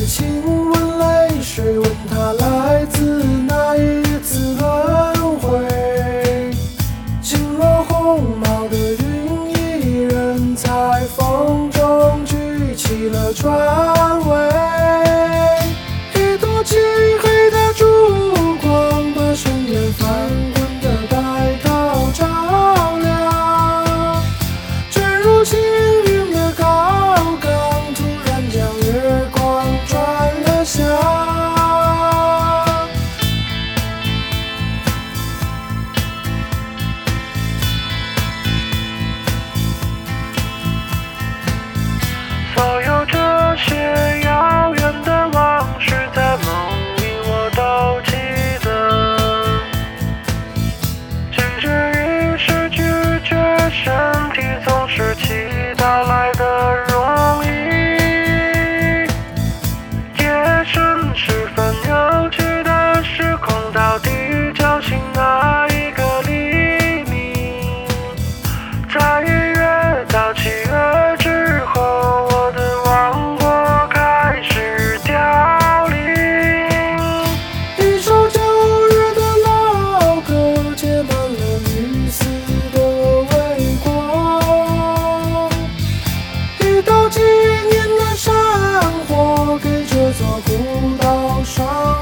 亲吻泪水，问它来自哪一次轮回。轻若鸿毛的云依然在风中举起了船尾，一朵漆黑的烛光把深渊翻滚的白涛照亮，坠入青云的高岗，突然将月光转了向。 所有这些遥远的往事，在梦里我都记得。近至于失去，却身体总是祈祷来的容易。夜深时分扭曲的时空，到底叫醒哪一个黎明？在一月到7月之后，我的王国开始凋零。 一首旧日的老歌，结满了雨丝的微光。一道纪念的山火，给这座孤岛上